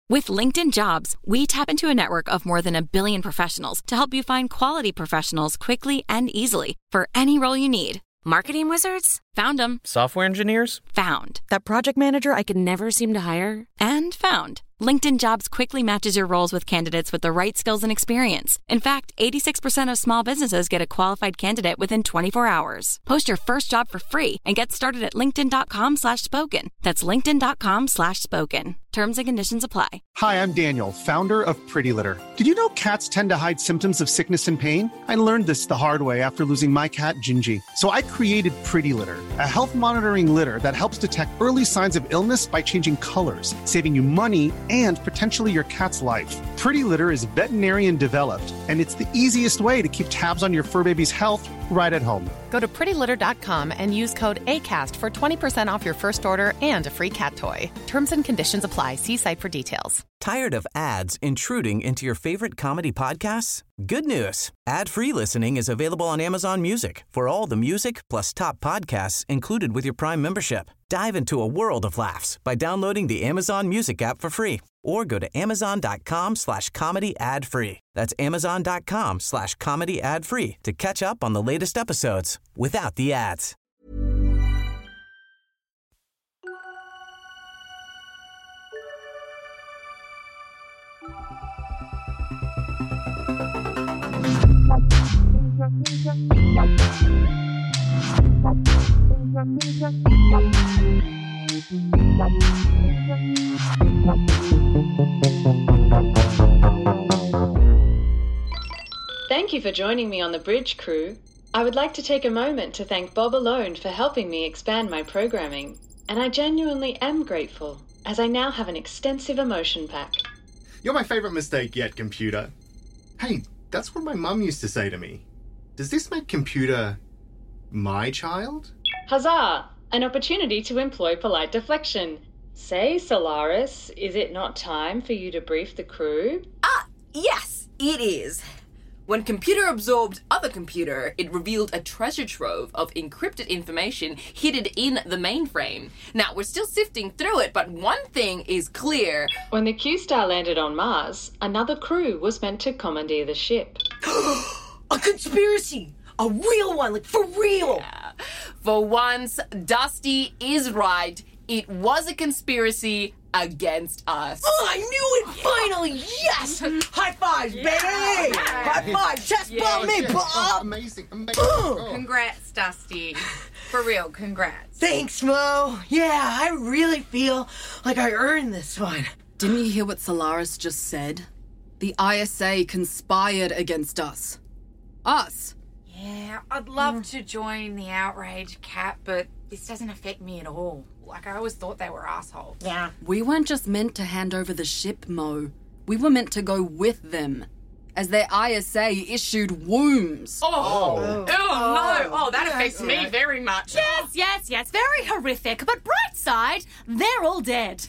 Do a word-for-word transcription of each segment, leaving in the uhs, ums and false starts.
With LinkedIn Jobs, we tap into a network of more than a billion professionals to help you find quality professionals quickly and easily for any role you need. Marketing wizards? Found them. Software engineers? Found. That project manager I could never seem to hire? And found. LinkedIn Jobs quickly matches your roles with candidates with the right skills and experience. In fact, eighty-six percent of small businesses get a qualified candidate within twenty-four hours. Post your first job for free and get started at linkedin.com slash spoken. That's linkedin.com slash spoken. Terms and conditions apply. Hi, I'm Daniel, founder of Pretty Litter. Did you know cats tend to hide symptoms of sickness and pain? I learned this the hard way after losing my cat, Gingy. So I created Pretty Litter, a health monitoring litter that helps detect early signs of illness by changing colors, saving you money and potentially your cat's life. Pretty Litter is veterinarian developed, and it's the easiest way to keep tabs on your fur baby's health right at home. Go to pretty litter dot com and use code ACAST for twenty percent off your first order and a free cat toy. Terms and conditions apply. See site for details. Tired of ads intruding into your favorite comedy podcasts? Good news. Ad-free listening is available on Amazon Music for all the music plus top podcasts included with your Prime membership. Dive into a world of laughs by downloading the Amazon Music app for free or go to amazon.com slash comedy ad free. That's amazon.com slash comedy ad free to catch up on the latest episodes without the ads. Thank you for joining me on the Bridge Crew. I would like to take a moment to thank Bob Alone for helping me expand my programming, and I genuinely am grateful, as I now have an extensive emotion pack. You're my favourite mistake yet, computer. Hey, that's what my mum used to say to me. Does this make computer my child? Huzzah! An opportunity to employ polite deflection. Say, Solaris, is it not time for you to brief the crew? Ah, yes, it is. When computer absorbed other computer, it revealed a treasure trove of encrypted information hidden in the mainframe. Now, we're still sifting through it, but one thing is clear. When the Q-Star landed on Mars, another crew was meant to commandeer the ship. A conspiracy! A real one, like for real! Yeah. For once, Dusty is right. It was a conspiracy against us. Oh, I knew it! Finally! Yes! High fives, yeah. baby! Yeah. High five! Chest yeah. bump me, yes. Bob! Oh, amazing, amazing. Oh. Congrats, Dusty. For real, congrats. Thanks, Mo. Yeah, I really feel like I earned this one. Didn't you hear what Solaris just said? The I S A conspired against us. Us. Yeah, I'd love mm. to join the outrage, Cat, but this doesn't affect me at all. Like, I always thought they were assholes. Yeah. We weren't just meant to hand over the ship, Mo. We were meant to go with them, as their I S A issued wombs. Oh, oh, oh no. Oh, that yes, affects yeah. me very much. Yes, yes, yes. Very horrific. But bright side, they're all dead.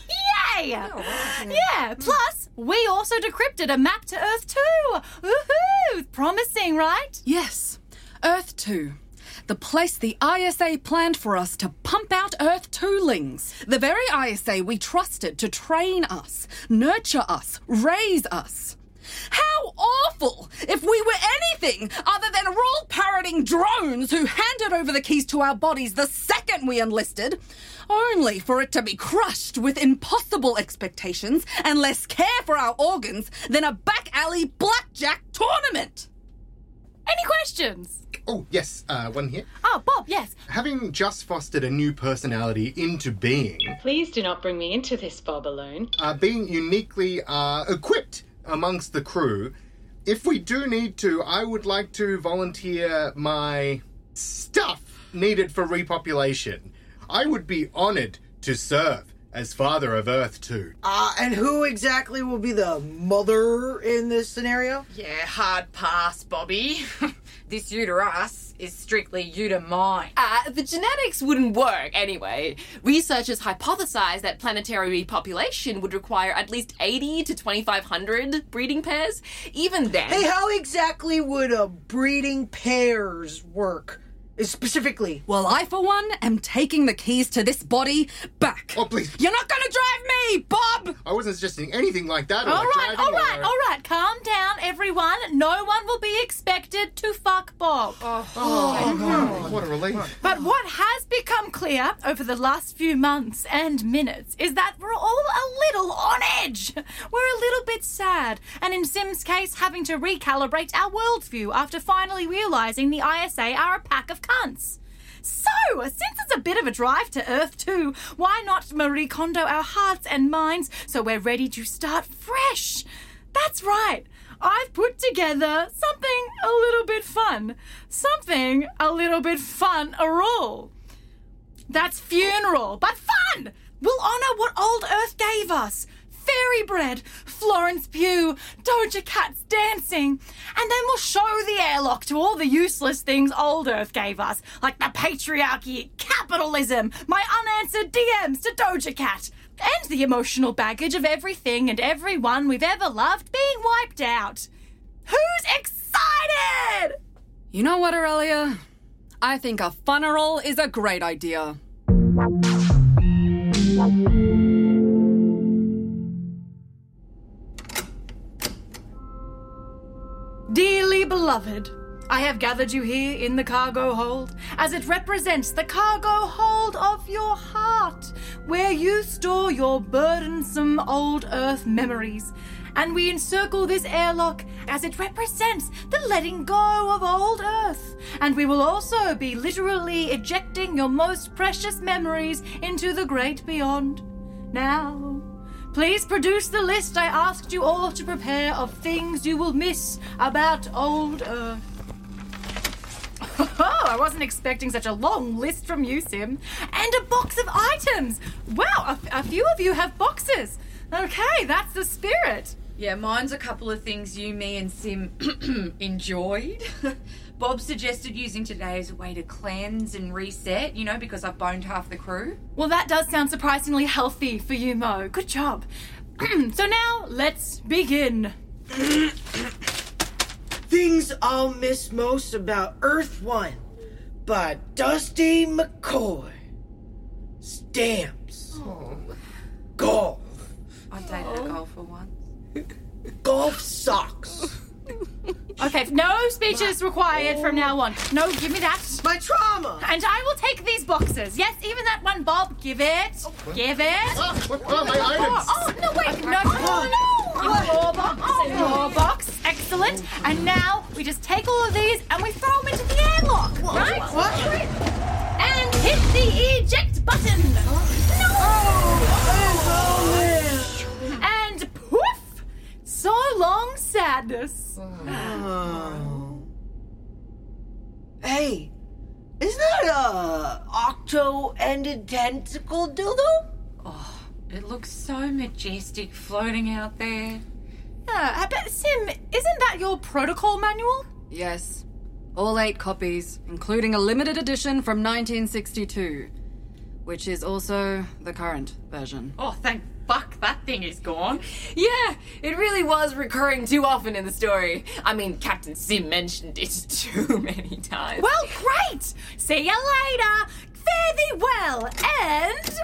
Yay! Oh, wow. Yeah, plus, we also decrypted a map to Earth two. Woohoo! Promising, right? Yes, Earth two. The place the I S A planned for us to pump out Earth two-lings. The very I S A we trusted to train us, nurture us, raise us. How awful if we were anything other than rule-parroting drones who handed over the keys to our bodies the second we enlisted, only for it to be crushed with impossible expectations and less care for our organs than a back-alley blackjack tournament. Any questions? Oh, yes, uh, one here. Oh, Bob, yes. Having just fostered a new personality into being... Please do not bring me into this, Bob Alone. Uh, being uniquely uh, equipped amongst the crew, if we do need to, I would like to volunteer my stuff needed for repopulation. I would be honoured to serve as father of Earth two. Uh, and who exactly will be the mother in this scenario? Yeah, hard pass, Bobby. This you to us is strictly you to mine. Uh, the genetics wouldn't work anyway. Researchers hypothesized that planetary repopulation would require at least eighty to twenty-five hundred breeding pairs. Even then... Hey, how exactly would a breeding pairs work? Specifically. Well, I, for one, am taking the keys to this body back. Oh, please. You're not gonna drive me, Bob! I wasn't suggesting anything like that. Or All like right, driving all right, or... all right. Calm down, everyone. No one will be expected to fuck Bob. Oh, oh, what a relief. But what has become clear over the last few months and minutes is that we're all a little on edge. We're a little bit sad, and in Sim's case, having to recalibrate our worldview after finally realising the I S A are a pack of cunts. So, since it's a bit of a drive to Earth too, why not Marie Kondo our hearts and minds so we're ready to start fresh? That's right. I've put together something a little bit fun. Something a little bit fun-a-roll. That's funeral, but fun! We'll honour what old Earth gave us. Fairy bread, Florence Pugh, Doja Cat's dancing. And then we'll show the airlock to all the useless things old Earth gave us, like the patriarchy, capitalism, my unanswered D Ms to Doja Cat, and the emotional baggage of everything and everyone we've ever loved being wiped out. Who's excited? You know what, Aurelia? I think a funeral is a great idea. Dearly beloved, I have gathered you here in the cargo hold, as it represents the cargo hold of your heart, where you store your burdensome old Earth memories. And we encircle this airlock as it represents the letting go of old Earth. And we will also be literally ejecting your most precious memories into the great beyond. Now, please produce the list I asked you all to prepare of things you will miss about old Earth. Oh, I wasn't expecting such a long list from you, Sim. And a box of items. Wow, a, a few of you have boxes. Okay, that's the spirit. Yeah, mine's a couple of things you, me, and Sim enjoyed. Bob suggested using today as a way to cleanse and reset, you know, because I've boned half the crew. Well, that does sound surprisingly healthy for you, Mo. Good job. So now, let's begin. Things I'll miss most about Earth One by Dusty McCoy. Stamps. Oh. Golf. I dated a golfer once. Golf socks. Okay, no speeches required from now on. No, give me that. My trauma. And I will take these boxes. Yes, even that one, Bob. Give it. Give it. Ah, what, oh, my items. Oh, oh, no, wait. No, no, no. In your box. In your box. Excellent. And now we just take all of these and we throw them into the airlock. Right? What? And hit the eject button. No. And poof. So long, sadness. Oh. Hey, isn't that a octo-ended tentacle dildo? Oh, it looks so majestic floating out there. Yeah, but Sim, isn't that your protocol manual? Yes. All eight copies, including a limited edition from nineteen sixty-two, which is also the current version. Oh, thank fuck that thing is gone. Yeah, it really was recurring too often in the story. I mean, Captain Sim mentioned it too many times. Well, great! See you later! Fare thee well, and...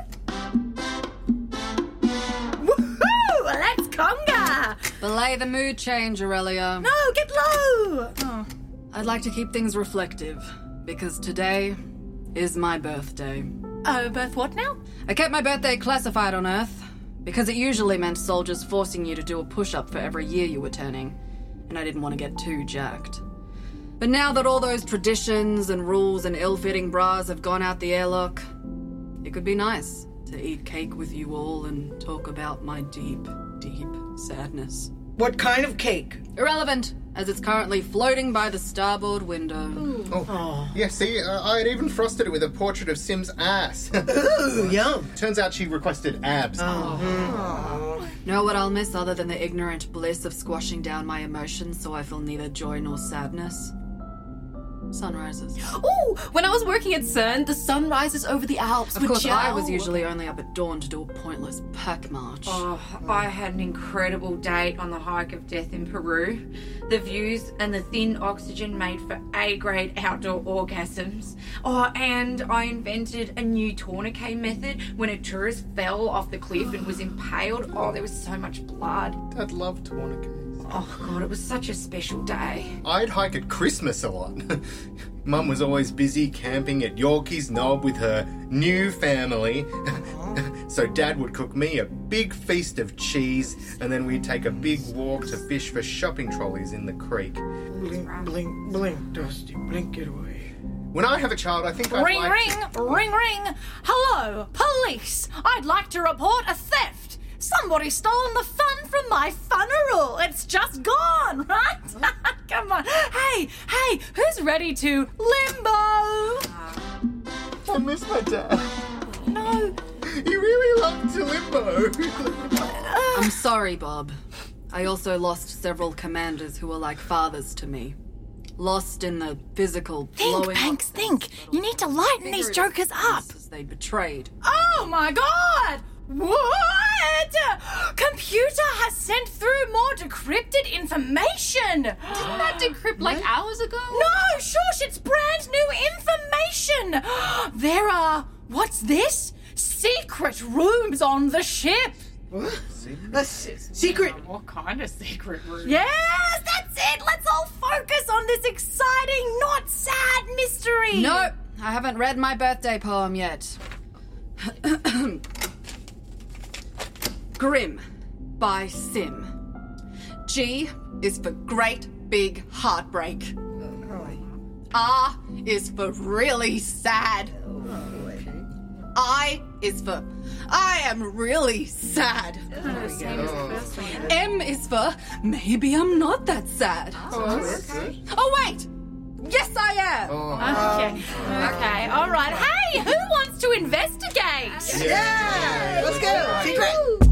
Woohoo! Let's conga! Belay the mood change, Aurelia. No, get low! Oh. I'd like to keep things reflective, because today is my birthday. Oh, birth what now? I kept my birthday classified on Earth, because it usually meant soldiers forcing you to do a push-up for every year you were turning, and I didn't want to get too jacked. But now that all those traditions and rules and ill-fitting bras have gone out the airlock, it could be nice to eat cake with you all and talk about my deep, deep sadness. What kind of cake? Irrelevant, as it's currently floating by the starboard window. Oh, oh. Yeah, see, uh, I had even frosted it with a portrait of Sim's ass. Ooh, yum. Turns out she requested abs. Oh. Oh. Know what I'll miss other than the ignorant bliss of squashing down my emotions so I feel neither joy nor sadness? Sunrises. Ooh, when I was working at CERN, the sun rises over the Alps. Of with course, I gel. was usually only up at dawn to do a pointless pack march. Oh, I had an incredible date on the hike of death in Peru. The views and the thin oxygen made for A-grade outdoor orgasms. Oh, and I invented a new tourniquet method when a tourist fell off the cliff and was impaled. Oh, there was so much blood. I'd love tourniquets. Oh, God, it was such a special day. I'd hike at Christmas a lot. Mum was always busy camping at Yorkeys Knob with her new family. So Dad would cook me a big feast of cheese, and then we'd take a big walk to fish for shopping trolleys in the creek. Blink, blink, blink, Dusty, blink it away. When I have a child, I think I'd Ring, like ring, to... ring, ring. Hello, police. I'd like to report a theft. Somebody's stolen the fun from my funeral. It's just gone, right? Come on. Hey, hey, who's ready to limbo? I miss my dad. No. He really loved to limbo. I'm sorry, Bob. I also lost several commanders who were like fathers to me. Lost in the physical Think, blowing Banks, up think. You need to lighten these jokers up. as they betrayed. Oh my god! What? Computer has sent through more decrypted information. Didn't that decrypt like hours ago? No, shush, it's brand new information. There are, what's this? Secret rooms on the ship. What? That's secret. What kind of secret room? Yes, that's it. Let's all focus on this exciting, not sad mystery. No, I haven't read my birthday poem yet. Grim by Sim. G is for great big heartbreak. R is for really sad. I is for I am really sad. M is for maybe I'm not that sad. Oh wait! Yes, I am! Okay, okay, all right. Hey, who wants to investigate? Yeah! Let's go! Secret!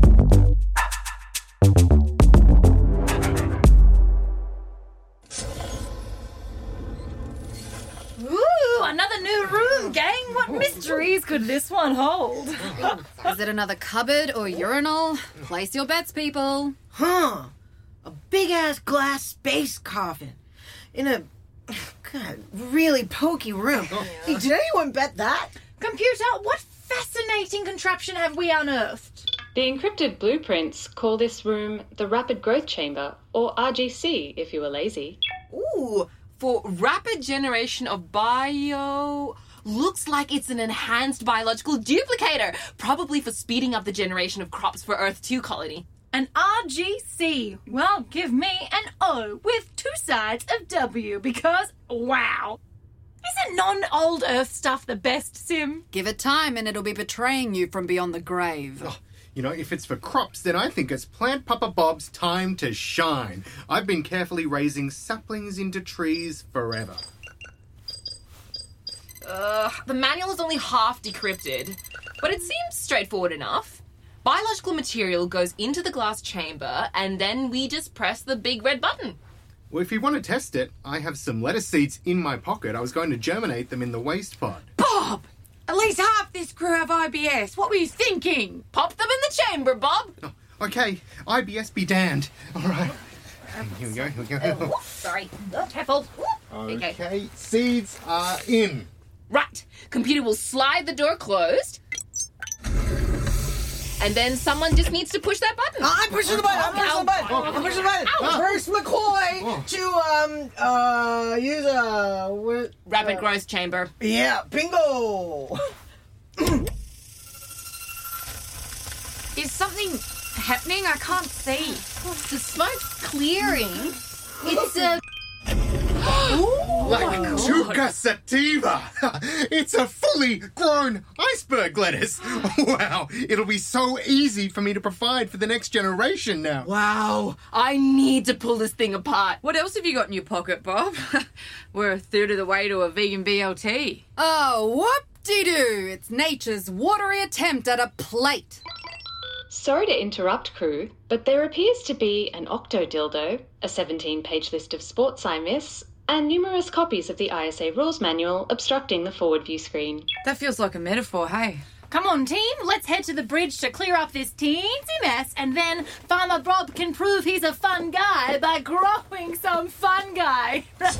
Ooh, another new room, gang. What mysteries could this one hold? Is it another cupboard or urinal? Place your bets, people. Huh. A big-ass glass space coffin. In a, God, really pokey room. Hey, did anyone bet that? Computer, what fascinating contraption have we unearthed? The encrypted blueprints call this room the Rapid Growth Chamber, or R G C if you were lazy. Ooh, for rapid generation of bio... Looks like it's an enhanced biological duplicator, probably for speeding up the generation of crops for Earth two colony. An R G C. Well, give me an O with two sides of W because, wow. Isn't non-old Earth stuff the best, Sim? Give it time and it'll be betraying you from beyond the grave. Oh, you know, if it's for crops, then I think it's Plant Papa Bob's time to shine. I've been carefully raising saplings into trees forever. Uh, the manual is only half decrypted, but it seems straightforward enough. Biological material goes into the glass chamber, and then we just press the big red button. Well, if you want to test it, I have some lettuce seeds in my pocket. I was going to germinate them in the waste pod. Bob! At least half this crew have I B S. What were you thinking? Pop them in the chamber, Bob. Oh, okay, I B S be damned. All right. Here we go, here we go. Oh, sorry. Oh, careful. Okay, Okay. seeds are in. Right. Computer will slide the door closed. And then someone just needs to push that button. I'm pushing the button. I'm pushing the button. I'm pushing the button. Ow. Bruce McCoy Oh. to um uh use a what? Rapid uh, growth chamber. Yeah, bingo. Is something happening? I can't see. The smoke's clearing. It's a... Like Tuca sativa. It's a fully grown iceberg lettuce. Wow, it'll be so easy for me to provide for the next generation now. Wow. I need to pull this thing apart. What else have you got in your pocket, Bob? We're a third of the way to a vegan B L T. Oh, whoop-de-doo! It's nature's watery attempt at a plate. Sorry to interrupt, crew, but there appears to be an octodildo, a seventeen-page list of sports I miss, and numerous copies of the I S A Rules Manual obstructing the forward view screen. That feels like a metaphor, hey? Come on, team, let's head to the bridge to clear up this teensy mess, and then Farmer Rob can prove he's a fun guy by growing some fun guy.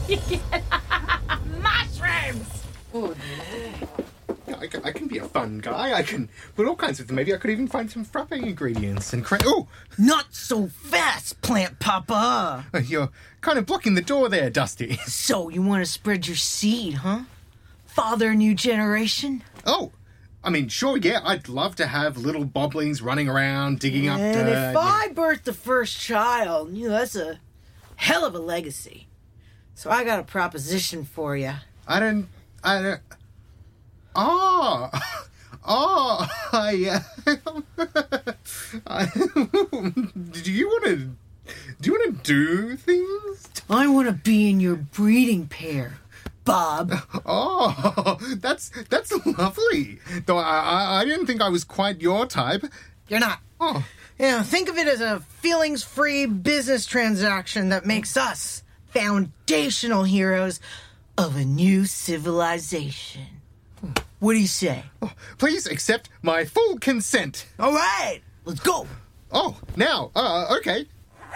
Mushrooms! Oh, dear. I can, I can be a fun guy. I can put all kinds of them. Maybe I could even find some frappe ingredients and cra- Oh! Not so fast, Plant Papa. You're kind of blocking the door there, Dusty. So, you want to spread your seed, huh? Father a new generation? Oh! I mean, sure, yeah, I'd love to have little boblings running around, digging up And dirt. if I birth the first child, you know, that's a hell of a legacy. So I got a proposition for you. I don't... I don't... Oh! Oh! I... Uh, I do you want to... Do you want to do things? I want to be in your breeding pair, Bob. Oh, that's that's lovely. Though I, I I didn't think I was quite your type. You're not. Oh, Yeah, think of it as a feelings-free business transaction that makes us foundational heroes of a new civilization. What do you say? oh, please accept my full consent. All right, let's go. Oh, now, uh, okay.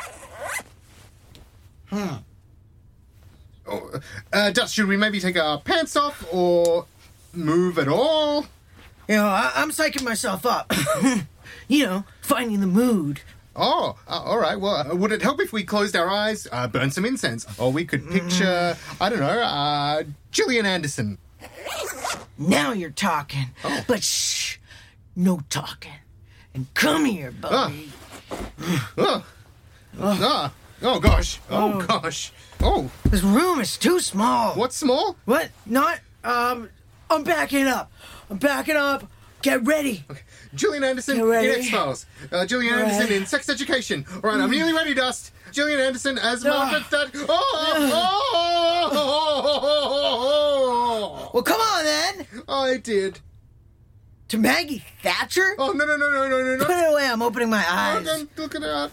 Hmm. Oh, uh, Dust, should we maybe take our pants off or move at all? You know, I- I'm psyching myself up. You know, finding the mood. Oh, uh, all right. Well, uh, would it help if we closed our eyes, uh, burn some incense, or we could picture, I don't know, uh, Gillian Anderson? Now you're talking. Oh. But shh, no talking. And come here, buddy. Oh, ah. oh gosh. Oh, gosh. Oh, This room is too small. what's small? What? Not, um, I'm backing up. I'm backing up. Get ready. Gillian Anderson You in ready? X-Files. Uh, Gillian All Anderson right. in Sex Education. All right, I'm nearly ready, Dust. Gillian Anderson as Ah. Margaret Thatcher. Oh, oh, oh, oh, Well, come on then. oh, I did. To Maggie Thatcher? Oh, no, no, no, no, no, no, Put no. it away. I'm opening my Oh, eyes. don't look at that.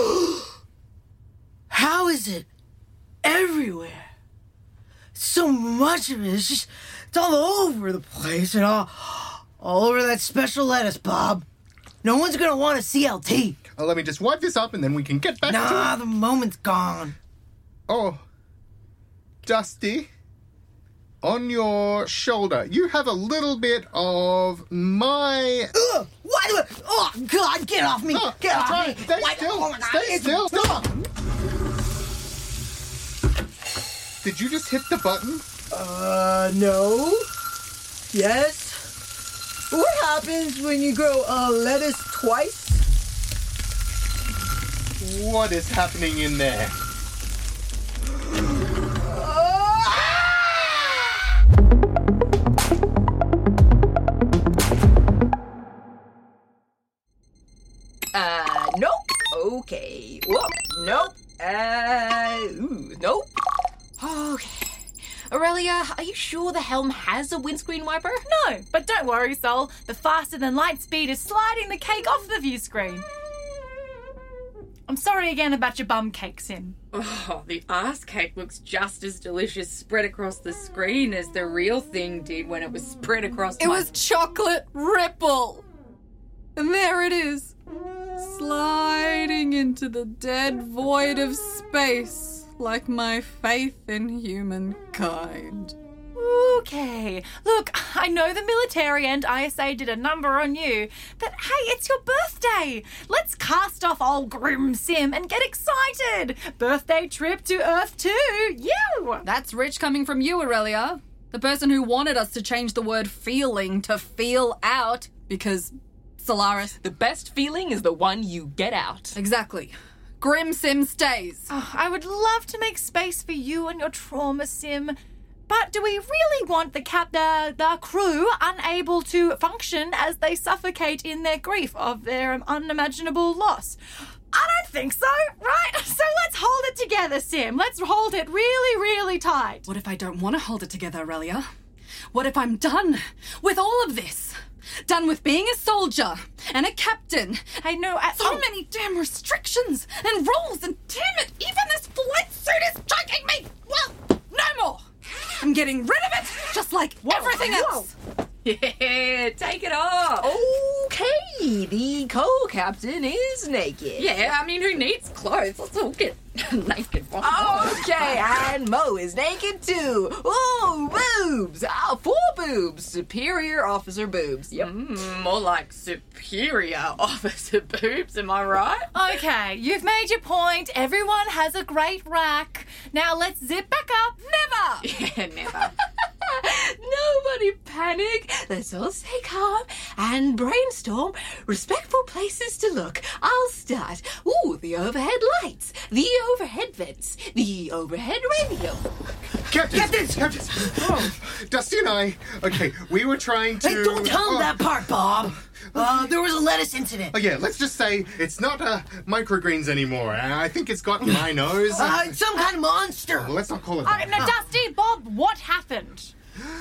How is it everywhere? So much of it. It's just, it's all over the place and all, all over that special lettuce, Bob. No one's gonna want a C L T. Oh, let me just wipe this up and then we can get back to Nah, it. the moment's gone. Oh, Dusty, on your shoulder, you have a little bit of my... Ugh! Why do it? Oh, God, get off me! Oh, Get that's off right. me! Stay Why- still. oh, Stay it's- still. Stop. Did you just hit the button? Uh, no. Yes. What happens when you grow a lettuce twice? What is happening in there? Uh, nope. Okay. Whoop. Nope. Uh, ooh, nope. Okay. Aurelia, are you sure the helm has a windscreen wiper? No, but don't worry, Sol. The faster than light speed is sliding the cake off the view screen. I'm sorry again about your bum cake, Sim. Oh, the ass cake looks just as delicious spread across the screen as the real thing did when it was spread across It my... was chocolate ripple. And there it is, sliding into the dead void of space, like my faith in humankind. Okay. Look, I know the military and I S A did a number on you, but hey, it's your birthday. Let's cast off old Grim Sim and get excited. Birthday trip to Earth two. You! That's rich coming from you, Aurelia. The person who wanted us to change the word feeling to feel out, because Solaris. The best feeling is the one you get out. Exactly. Grim Sim stays. Oh, I would love to make space for you and your trauma, Sim. But do we really want the cap the, the crew unable to function as they suffocate in their grief of their unimaginable loss? I don't think so, right? So let's hold it together, Sim. Let's hold it really, really tight. What if I don't want to hold it together, Aurelia? What if I'm done with all of this? Done with being a soldier and a captain. I know. I, So oh, many damn restrictions and rules, and damn it, even this flight suit is choking me. Well, getting rid of it, just like everything else. Yeah, take it off. Okay, the co-captain is naked. Yeah, I mean, who needs clothes? Let's all get naked. Okay, and Mo is naked too. Ooh, boobs. Oh, four boobs. Superior officer boobs. Yep. Mm, more like superior officer boobs, am I right? Okay, you've made your point. Everyone has a great rack. Now let's zip back up. Never! Yeah, never. Nobody panic. Let's all stay calm and brainstorm respectful places to look. I'll start. Ooh, the overhead lights, the overhead vents, the overhead radio. Captain! Captain! Captain! Oh, Dusty and I, okay, we were trying to... Hey, don't tell him oh. that part, Bob. Uh, there was a lettuce incident. Oh, yeah, let's just say it's not uh, microgreens anymore. I think it's got my nose. Uh, it's some kind of monster. Well, let's not call it Uh, that. now, Dusty, Bob, what happened?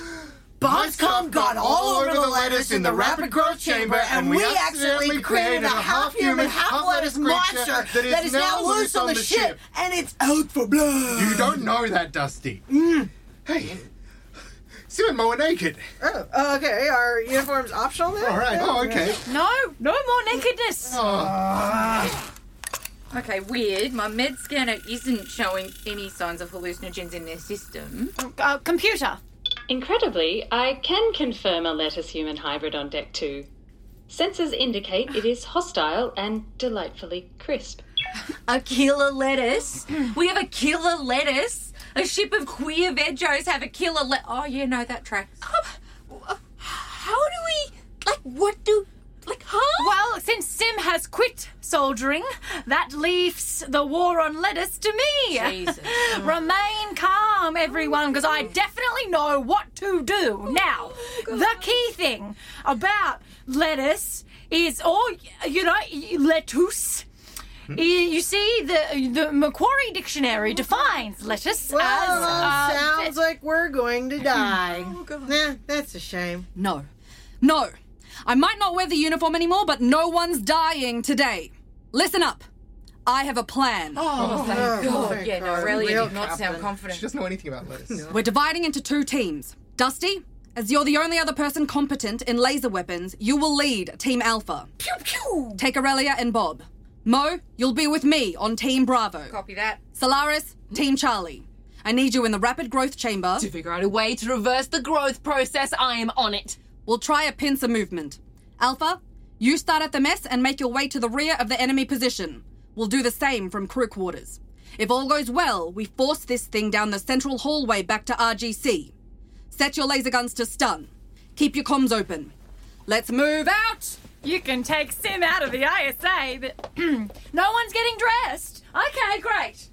Bobscom got all over the lettuce in the rapid growth chamber, and we accidentally created a half-human, half-lettuce monster that is now loose on the ship, and it's out for blood. You don't know that, Dusty. Mm. Hey, Sim and Mo are naked. Oh, okay. Our uniform's optional then? All right. Oh, okay. No, no more nakedness. Oh. Okay, weird. My med scanner isn't showing any signs of hallucinogens in their system. Uh, computer. Incredibly, I can confirm a lettuce-human hybrid on deck two. Sensors indicate it is hostile and delightfully crisp. A killer lettuce? We have a killer lettuce? A ship of queer vegos have a killer lettuce? Oh, yeah, no, that tracks. Um, how do we... Like, what do... Like, huh? Well, since Sim has quit soldiering, that leaves the war on lettuce to me. Jesus. Remain calm, everyone, because I definitely know what to do. Now, the key thing about lettuce is, or, you know, lettuce. You, you see, the the Macquarie Dictionary defines lettuce Well, as... Uh, sounds like we're going to die. Oh, God. Nah, that's a shame. No. No. I might not wear the uniform anymore, but no one's dying today. Listen up. I have a plan. Oh, thank Oh, God. thank Yeah, no, God. Aurelia Real did not captain. sound confident. She doesn't know anything about lettuce. No. We're dividing into two teams. Dusty, as you're the only other person competent in laser weapons, you will lead Team Alpha. Pew, pew. Take Aurelia and Bob. Mo, you'll be with me on Team Bravo. Copy that. Solaris, Team Charlie. I need you in the rapid growth chamber. To figure out a way to reverse the growth process, I am on it. We'll try a pincer movement. Alpha, you start at the mess and make your way to the rear of the enemy position. We'll do the same from crew quarters. If all goes well, we force this thing down the central hallway back to R G C. Set your laser guns to stun. Keep your comms open. Let's move out! You can take Sim out of the I S A, but no one's getting dressed. Okay, great.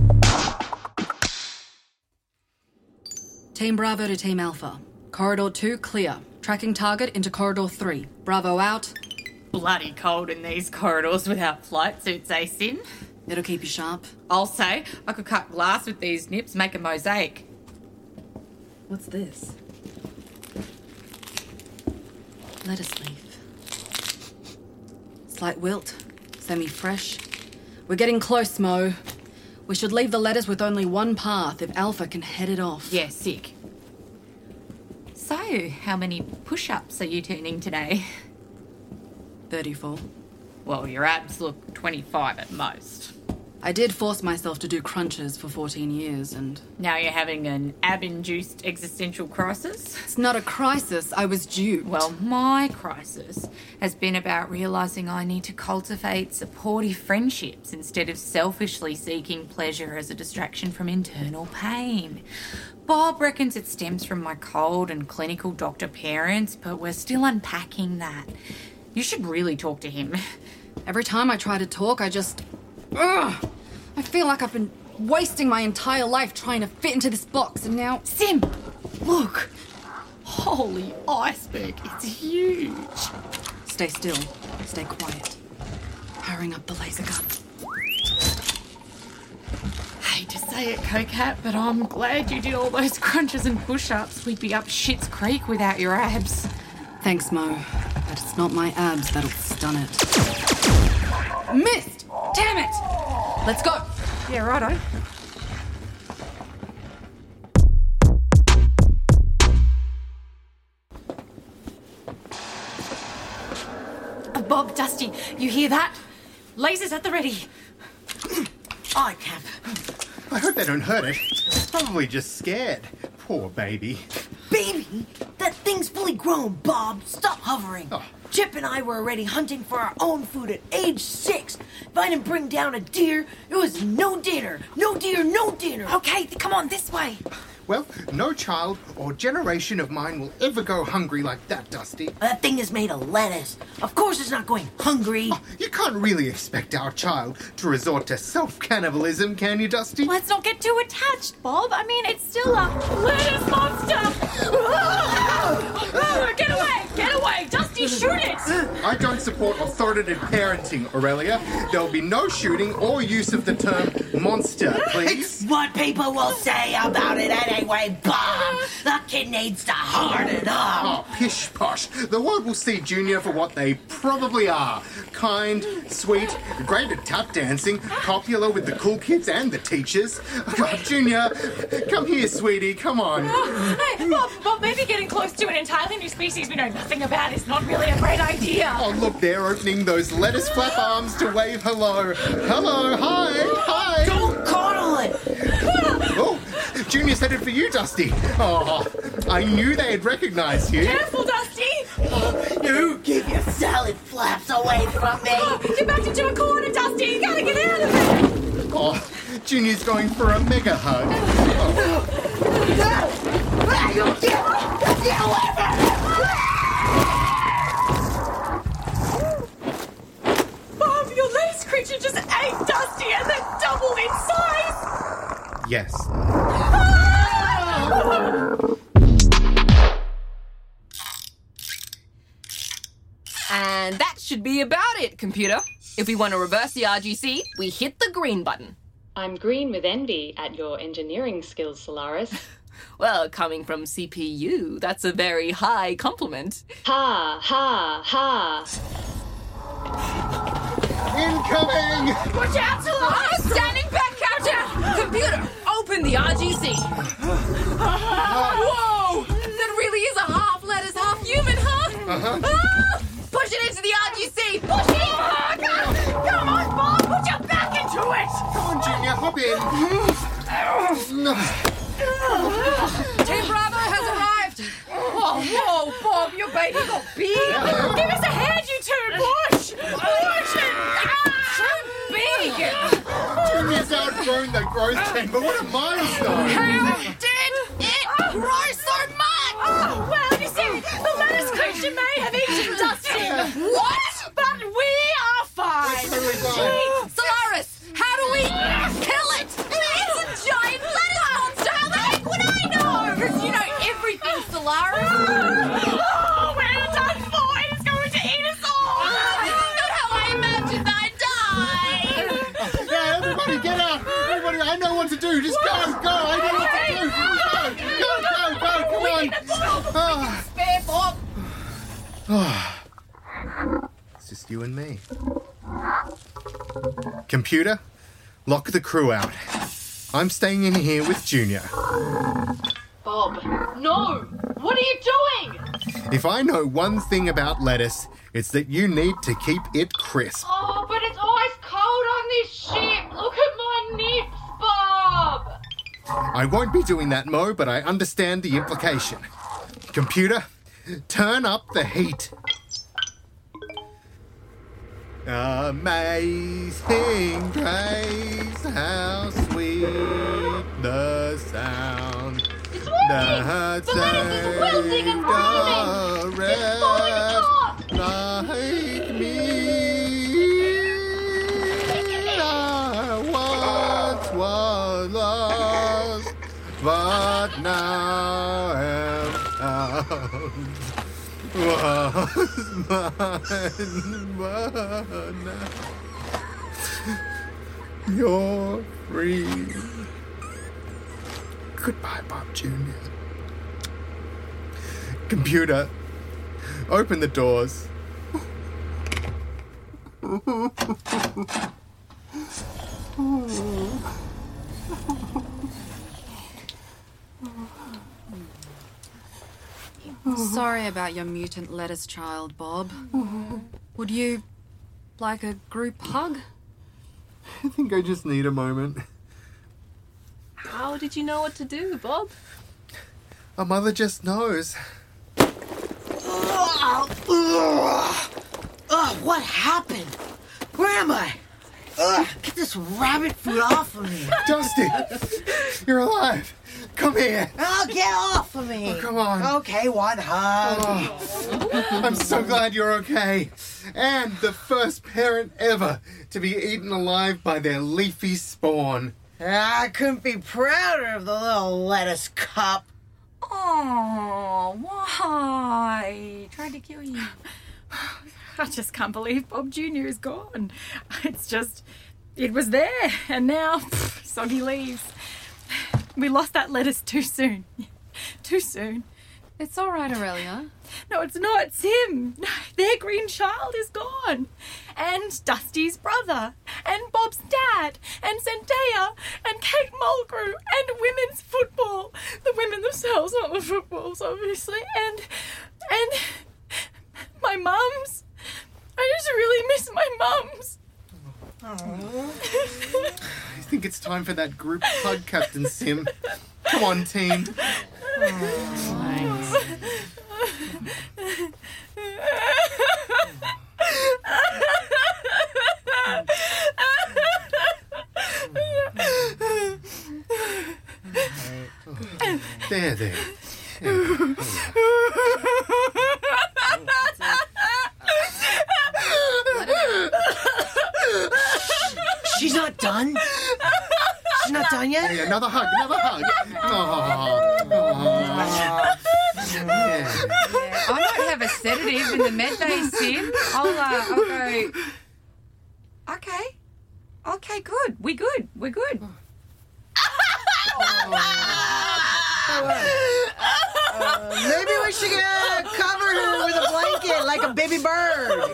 Team Bravo to Team Alpha. Corridor two clear. Tracking target into Corridor three. Bravo out. Bloody cold in these corridors without flight suits, eh, Sim? It'll keep you sharp. I'll say, I could cut glass with these nips, make a mosaic. What's this? Lettuce leaf. Slight wilt. Semi-fresh. We're getting close, Mo. We should leave the lettuce with only one path if Alpha can head it off. Yeah, sick. So, how many push-ups are you turning today? thirty-four. Well, your abs look twenty-five at most. I did force myself to do crunches for fourteen years and... Now you're having an ab-induced existential crisis? It's not a crisis, I was duped. Well, my crisis has been about realising I need to cultivate supportive friendships instead of selfishly seeking pleasure as a distraction from internal pain. Bob reckons it stems from my cold and clinical doctor parents, but we're still unpacking that. You should really talk to him. Every time I try to talk, I just... Ugh! I feel like I've been wasting my entire life trying to fit into this box, and now... Sim! Look! Holy iceberg, it's huge! Stay still. Stay quiet. Powering up the laser gun. Hate to say it, Cocat, but I'm glad you did all those crunches and push-ups. We'd be up Schitt's Creek without your abs. Thanks, Mo. But it's not my abs that'll stun it. Missed! Damn it! Let's go. Yeah, righto. Bob, Dusty, you hear that? Lasers at the ready. Aye, Cap. I hope they don't hurt it. It's probably just scared. Poor baby. Baby? That thing's fully grown, Bob. Stop hovering. Oh. Chip and I were already hunting for our own food at age six. If I didn't bring down a deer, it was no dinner. No deer, no dinner. Okay, come on, this way. Well, no child or generation of mine will ever go hungry like that, Dusty. That thing is made of lettuce. Of course it's not going hungry. Oh, you can't really expect our child to resort to self-cannibalism, can you, Dusty? Let's not get too attached, Bob. I mean, it's still a lettuce monster. Get away! Get away! Dusty, shoot it! I don't support authoritative parenting, Aurelia. There'll be no shooting or use of the term monster, please. It's what people will say about it anyway, Bob. The kid needs to harden up. Oh, pish posh. The world will see Junior for what they probably are. Kind, sweet, great at tap dancing, popular with the cool kids and the teachers. God, Junior, come here, sweetie, come on. Hey, Bob, Bob, maybe getting close to an entirely new species we know nothing about is not really a great idea. Oh, look, they're opening those lettuce flap arms to wave hello. Hello, hi, hi. Don't coddle it. Oh, Junior's headed for you, Dusty. Oh, I knew they'd recognize you. Careful, Dusty! You keep your salad flaps away from me. Oh, you're backed into a corner, Dusty. You gotta get out of it. Oh, Junior's going for a mega hug. Oh. You get, get away from me! Bob, your lettuce creature just ate Dusty and then doubled in size. Yes. And that should be about it, computer. If we want to reverse the R G C, we hit the green button. I'm green with envy at your engineering skills, Solaris. Well, coming from C P U, that's a very high compliment. Ha, ha, ha. Incoming! Watch out, Solaris! Standing back, Captain! Computer, open the R G C. Whoa! That really is a half lettuce, half human, huh? Uh-huh. Ah! Push it into the R G C! Push it! Ah, come on, Bob! Put your back into it! Come on, Junior, hop in. Team Bravo has arrived. Whoa, whoa, Bob, your baby got big! Give us a hand, you two! Push! Push it! Too big! Junior's outgrown the growth chamber. What a milestone! How did it grow so much? Oh, well, you see, the lettuce creature may have eaten Dusty. What? But we are fine. Totally fine. Solaris, how do we kill it? It's a giant lettuce monster. How the heck would I know? Because you know everything, Solaris. Oh, we're done for. It's going to eat us all. Not how I imagined I'd die. Yeah, everybody get out! Everybody, I know what to do. Just go, go. I know what to do. Go, go, go, go. Come on. Spare Bob. It's just you and me. Computer, lock the crew out. I'm staying in here with Junior. Bob, no! What are you doing? If I know one thing about lettuce, it's that you need to keep it crisp. Oh, but it's ice cold on this ship. Look at my nips, Bob. I won't be doing that, Mo, but I understand the implication. Computer, turn up the heat. Amazing grace, how sweet the sound. It's working! The lettuce is wilting and breathing! It's falling apart! Like me, I once was lost, but now am found. Was mine, but now you're free. Goodbye, Bob Junior Computer, open the doors. Sorry about your mutant lettuce child, Bob. Would you Like a group hug? I think I just need a moment. How did you know what to do, Bob? A mother just knows. Ugh, ugh, ugh, what happened? Where am I? Ugh, get this rabbit food off of me. Dusty, you're alive. Come here. Oh, get off of me. Oh, come on. Okay, one hug. Oh, I'm so glad you're okay. And the first parent ever to be eaten alive by their leafy spawn. I couldn't be prouder of the little lettuce cup. Oh, why? Tried to kill you. I just can't believe Bob Junior is gone. It's just, it was there, and now, pff, soggy leaves. We lost that lettuce too soon. Too soon. It's all right, Aurelia. No, it's not. Sim. Their green child is gone. And Dusty's brother. And Bob's dad. And Zendaya. And Kate Mulgrew. And women's football. The women themselves, not the footballs, obviously. And... And... my mums. I just really miss my mums. I think it's time for that group hug, Captain Sim. Come on, team. Thanks. There, there. She's not done? She's not done yet? Hey, another hug, another hug. Oh, oh. Yeah. I might have a sedative in the med bay, Sim. I'll, uh, I'll go... Okay. Okay, good. We good. We're good. Uh, maybe we should uh, cover her with a blanket like a baby bird.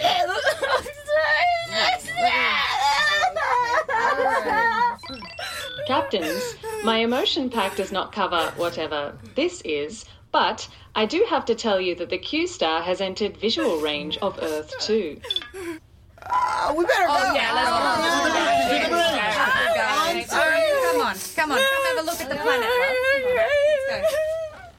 Captains, my emotion pack does not cover whatever this is, but I do have to tell you that the Q-Star has entered visual range of Earth two. Uh, we better go. Oh, yeah, let's go. Let's go. Come on, come on, come have a look at the planet. Let's go.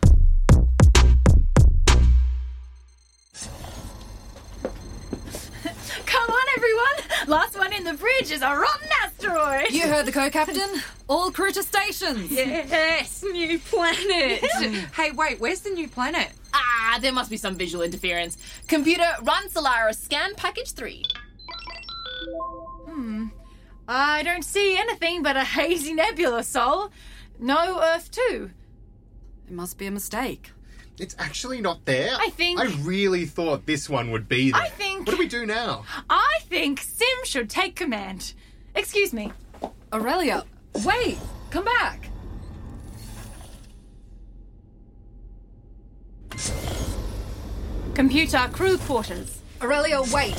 Come on, everyone! Last one in the bridge is a rotten asteroid! You heard the co-captain. All crew to stations. Yes, new planet! Hey, wait, where's the new planet? Ah, there must be some visual interference. Computer, run Solaris scan package three. Hmm. I don't see anything but a hazy nebula, Sol. No Earth two. It must be a mistake. It's actually not there. I think... I really thought this one would be there. I think... What do we do now? I think Sim should take command. Excuse me. Aurelia, wait! Come back! Computer, crew quarters. Aurelia, wait!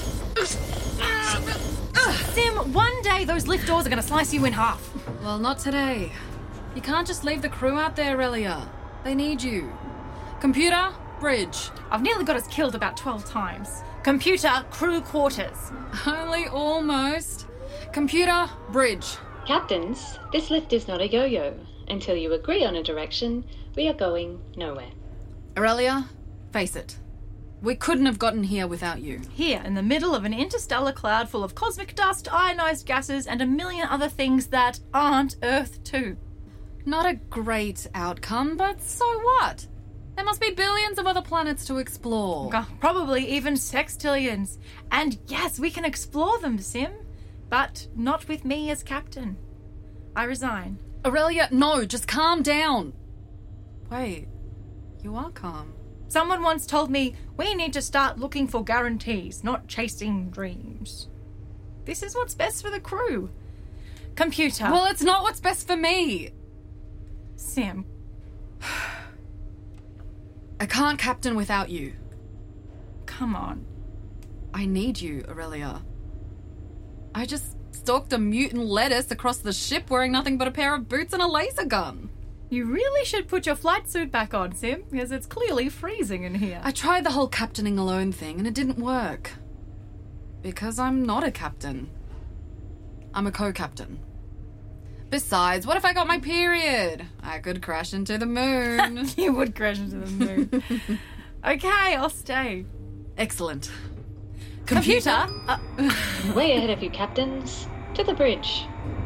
Sim, one day those lift doors are going to slice you in half. Well, not today. You can't just leave the crew out there, Aurelia. They need you. Computer, bridge. I've nearly got us killed about twelve times. Computer, crew quarters. Only almost. Computer, bridge. Captains, this lift is not a yo-yo. Until you agree on a direction, we are going nowhere. Aurelia, face it. We couldn't have gotten here without you. Here, in the middle of an interstellar cloud full of cosmic dust, ionized gases, and a million other things that aren't Earth two. Not a great outcome, but so what? There must be billions of other planets to explore. Oh, probably even sextillions. And yes, we can explore them, Sim. But not with me as captain. I resign. Aurelia, no, just calm down. Wait, you are calm. Someone once told me we need to start looking for guarantees, not chasing dreams. This is what's best for the crew. Computer. Well, it's not what's best for me. Sim. I can't captain without you. Come on. I need you, Aurelia. I just stalked a mutant lettuce across the ship wearing nothing but a pair of boots and a laser gun. You really should put your flight suit back on, Sim, because it's clearly freezing in here. I tried the whole captaining alone thing and it didn't work. Because I'm not a captain. I'm a co-captain. Besides, what if I got my period? I could crash into the moon. You would crash into the moon. Okay, I'll stay. Excellent. Computer? Computer? Uh, Way ahead of you, captains. To the bridge.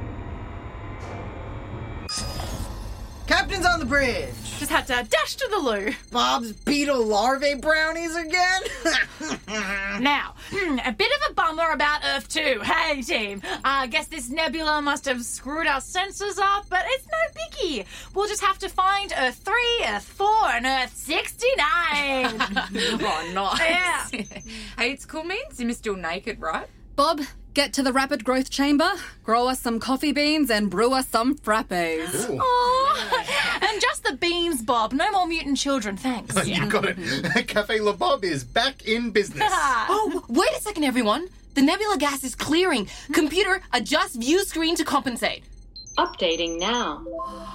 Captain's on the bridge. Just had to dash to the loo. Bob's beetle larvae brownies again? Now, a bit of a bummer about Earth two. Hey, team. I uh, guess this nebula must have screwed our sensors up, but it's no biggie. We'll just have to find Earth three, Earth four, and Earth sixty-nine. Oh, nice. Yeah. Hey, it's cool means you're still naked, right? Bob, get to the rapid growth chamber, grow us some coffee beans, and brew us some frappes. Aww. And just the beans, Bob. No more mutant children, thanks. You got it. Cafe Le Bob is back in business. Oh, wait a second, everyone. The nebula gas is clearing. Computer, adjust view screen to compensate. Updating now.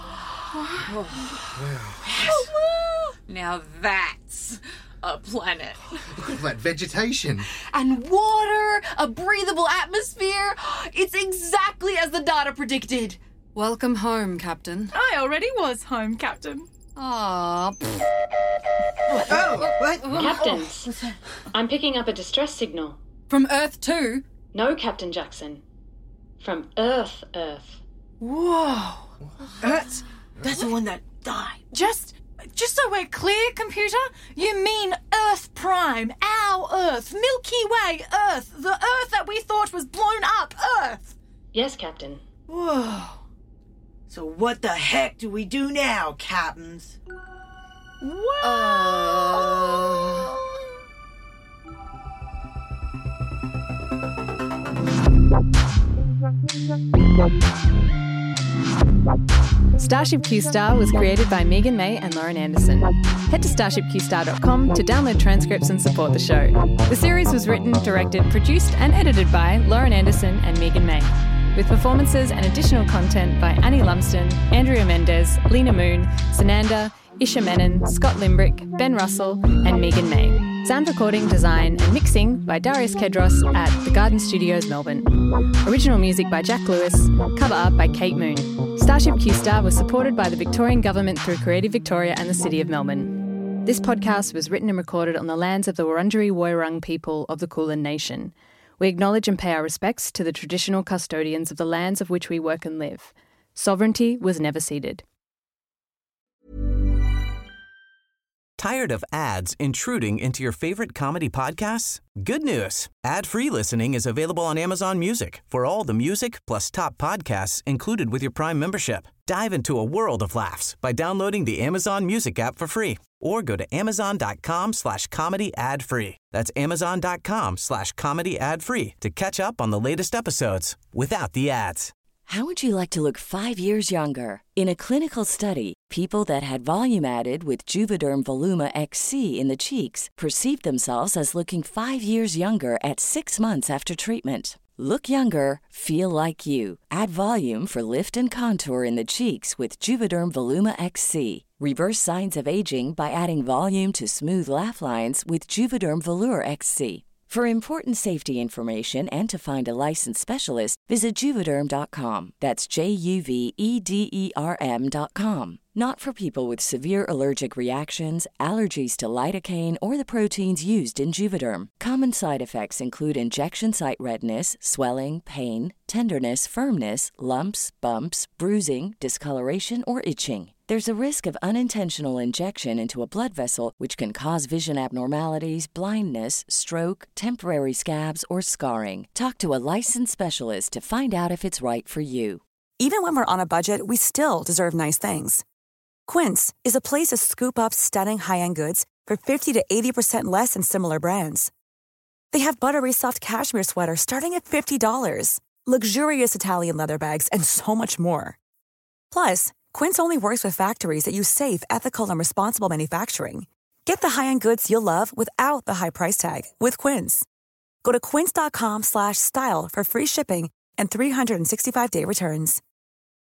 Now that's a planet. Look at all that vegetation. And water, a breathable atmosphere. It's exactly as the data predicted. Welcome home, Captain. I already was home, Captain. Aww. Oh, what? Captains, I'm picking up a distress signal. From Earth two? No, Captain Jackson. From Earth, Earth. Whoa. That's, that's the one that died. Just... Just so we're clear, computer, you mean Earth Prime, our Earth, Milky Way Earth, the Earth that we thought was blown up Earth. Yes, Captain. Whoa. So what the heck do we do now, Captains? What? Uh... Starship Q-Star was created by Megan May and Lauren Anderson. Head to starship q star dot com to download transcripts and support the show. The series was written, directed, produced and edited by Lauren Anderson and Megan May, with performances and additional content by Annie Lumsden, Andrea Mendez, Lena Moon, Sananda, Isha Menon, Scott Limbrick, Ben Russell and Megan May. Sound recording, design and mixing by Darius Kedros at The Garden Studios, Melbourne. Original music by Jack Lewis, cover art by Kate Moon. Starship Q-Star was supported by the Victorian Government through Creative Victoria and the City of Melbourne. This podcast was written and recorded on the lands of the Wurundjeri Woiwurrung people of the Kulin Nation. We acknowledge and pay our respects to the traditional custodians of the lands of which we work and live. Sovereignty was never ceded. Tired of ads intruding into your favorite comedy podcasts? Good news. Ad-free listening is available on Amazon Music for all the music plus top podcasts included with your Prime membership. Dive into a world of laughs by downloading the Amazon Music app for free or go to amazon.com slash comedy ad free. That's amazon.com slash comedy ad free to catch up on the latest episodes without the ads. How would you like to look five years younger? In a clinical study, people that had volume added with Juvederm Voluma X C in the cheeks perceived themselves as looking five years younger at six months after treatment. Look younger, feel like you. Add volume for lift and contour in the cheeks with Juvederm Voluma X C. Reverse signs of aging by adding volume to smooth laugh lines with Juvederm Volure X C. For important safety information and to find a licensed specialist, visit Juvederm dot com. That's J U V E D E R M dot com. Not for people with severe allergic reactions, allergies to lidocaine, or the proteins used in Juvederm. Common side effects include injection site redness, swelling, pain, tenderness, firmness, lumps, bumps, bruising, discoloration, or itching. There's a risk of unintentional injection into a blood vessel, which can cause vision abnormalities, blindness, stroke, temporary scabs, or scarring. Talk to a licensed specialist to find out if it's right for you. Even when we're on a budget, we still deserve nice things. Quince is a place to scoop up stunning high-end goods for fifty to eighty percent less than similar brands. They have buttery soft cashmere sweaters starting at fifty dollars, luxurious Italian leather bags, and so much more. Plus, Quince only works with factories that use safe, ethical, and responsible manufacturing. Get the high-end goods you'll love without the high price tag with Quince. Go to quince.com slash style for free shipping and three sixty-five day returns.